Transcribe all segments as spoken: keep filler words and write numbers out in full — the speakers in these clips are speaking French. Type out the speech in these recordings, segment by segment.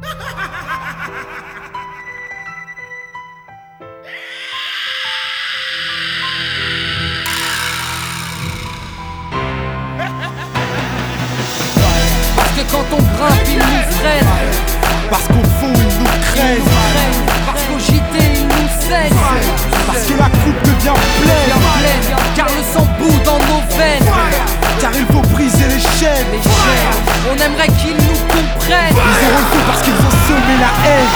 Parce que quand on grimpe, ils nous freinent. Parce qu'au fond, ils nous craignent. Parce qu'au J T, ils nous saignent. Parce que la coupe devient pleine. pleine. Car le sang bout dans nos veines. Car il faut briser les chaînes. Les chaînes, on aimerait qu'ils nous comprennent. Ils auront le feu parce qu'ils ont semé la haine.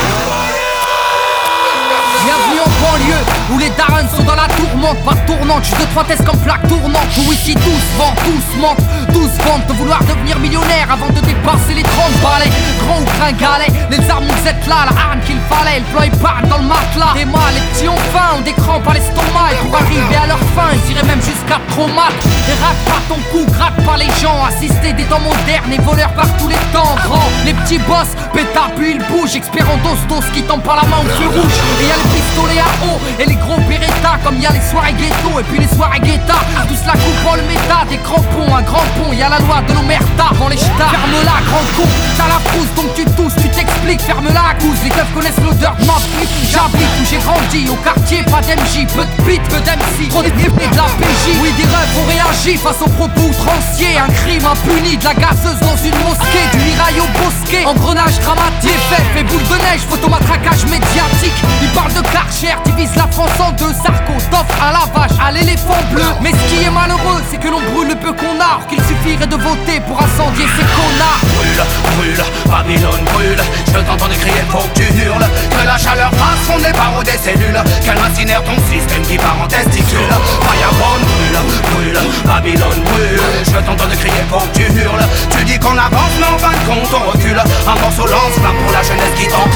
Bienvenue en banlieue, où les darons sont dans la tourmente. Pas tournante, juste de trois tests comme plaque tournante. Où ici tous vendent, tous mentent, tous vendent de vouloir devenir millionnaire avant de dépasser les trente balais. Grand ou gringalet, les armes vous êtes là, la arme qu'il fallait. Le plan est part dans le matelas. Des mâles, les petits ont faim, ont des crampes à l'estomac. Et pour arriver à leur fin, ils iraient même jusqu'à traumat. Et rate pas ton cou, gratte pas les gens. Assister des temps modernes et voleurs par tous les temps. Grand, les petits boss, pétard puis ils bougent. Expert en dos, dos qui tend pas la main au feu rouge. Et y'a les pistolets à eau et les gros Beretta. Comme y'a les soirées ghetto et puis les soirées guetta. Tous la coupe en le méta, des crampons, un grand pont. Y'a la loi de l'omerta dans les ch'tas. Ferme-la, grand con, t'as la frousse donc tu tousses, tu t'expliques. Ferme-la à cause, les keufs connaissent l'odeur de ma flip. J'habite où j'ai grandi, au quartier, pas d'M J. Peu de beat, peu d'M C, trop de et de la P J. Oui, des rêves ont réagi face aux propos outranciers. Un crime impuni, de la gazeuse dans une mosquée. Du mirail au bosquet, engrenage dramatique. Fait, fait boule de neige, photomatraquage médiatique. Il parle de Karcher, divise la France en deux. Sarko, t'offre à la vache, à l'éléphant bleu. Mais ce qui est malheureux, c'est que l'on brûle le peu qu'on a. Or qu'il suffirait de voter pour incendier ces connards. Brûle, brûle, Babylone brûle. Je t'entends crier, faut que tu hurles. Que la chaleur fasse fondre les barreaux des cellules. Qu'elle incinère ton système qui part en testicule. Fireborn brûle, brûle, Babylone brûle. Je t'entends crier, faut que tu hurles. Tu dis qu'on avance, mais en fin de compte on recule. Un morceau lance-flamme pour la jeunesse qui tente.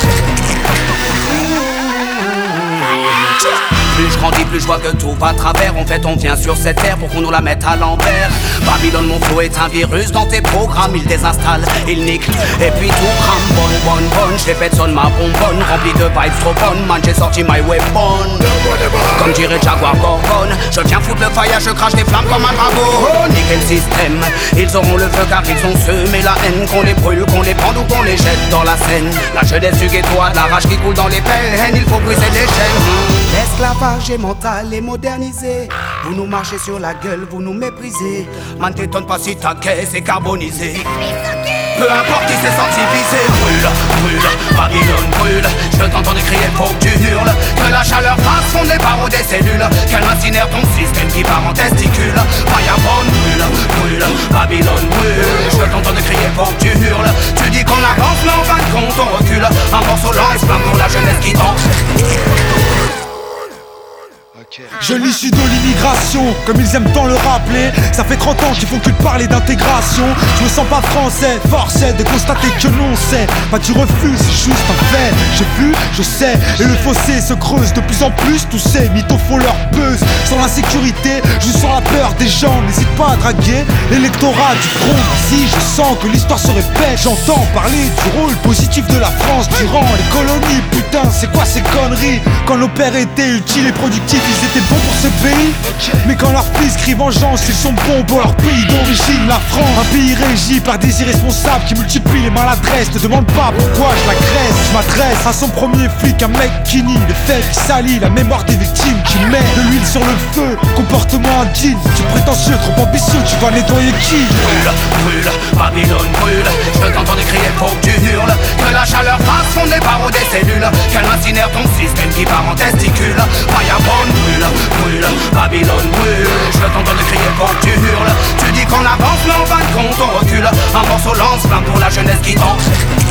Plus je grandis, plus je vois que tout va à travers. En fait, on vient sur cette terre pour qu'on nous la mette à l'envers. Babylone, mon flow est un virus dans tes programmes. Il désinstalle, il nique, et puis tout crame. Bonne, bonne, bonne, je répète, sonne ma bonbonne. Remplie de vibes trop bonnes, man, j'ai sorti my weapon. Comme dirait Jaguar Gorgon, je viens foutre le fire, je crache des flammes comme un dragon. Niquer le système, ils auront le feu car ils ont semé la haine. Qu'on les brûle, qu'on les pende ou qu'on les jette dans la Seine. La jeunesse du ghetto a de la rage qui coule dans les veines. Il faut briser les chaînes. L'esclavage est mental et modernisé. Vous nous marchez sur la gueule, vous nous méprisez. Man, t'étonne pas si ta caisse est carbonisée. Peu importe qui s'est senti visé. Brûle, brûle, Babylone brûle. Je t'entends crier, faut que tu hurles. Que la chaleur fasse fondre les barreaux des cellules. Qu'elle incinère ton système qui part en testicule. Fireborn brûle, brûle, Babylone brûle. Je t'entends crier, faut que tu hurles. Tu dis qu'on avance, mais en fin de compte on recule. Un morceau lance-flamme pour la jeunesse qui tente. Je l'issue de l'immigration, comme ils aiment tant le rappeler. Ça fait trente ans qu'ils font que de parler d'intégration. Je me sens pas français, force est de constater que non c'est pas du refus, c'est juste un fait. J'ai vu, je sais, et le fossé se creuse de plus en plus. Tous ces mythos font leur buzz. Sans l'insécurité, juste sans la peur des gens. N'hésite pas à draguer l'électorat du front. Si je sens que l'histoire se répète, j'entends parler du rôle positif de la France durant les colonies. Putain, c'est quoi ces conneries? Quand nos pères étaient utiles et productifs, ils étaient bons pour ce pays. Mais quand leurs fils crient vengeance, ils sont bons pour leur pays d'origine, la France. Un pays régi par des irresponsables qui multiplient les maladresses. Ne demande pas pourquoi je la graisse. Je m'adresse à son premier flic, un mec qui nie les faits, qui salit la mémoire des victimes, qui met de l'huile sur le feu. Comportement indigne, tu prétentieux, trop ambitieux, tu vas nettoyer qui? Brûle, brûle, Babylone brûle. Je t'entends crier, faut que tu hurles. Que la chaleur fasse fondre les barreaux des cellules. Qu'elle incinère ton système qui part en testicule. Fireborn brûle, brûle, Babylone brûle. Je t'entends crier, faut que tu hurles. Tu dis qu'on avance, mais en fin de compte on recule. Un morceau lance-flamme pour la jeunesse qui tente.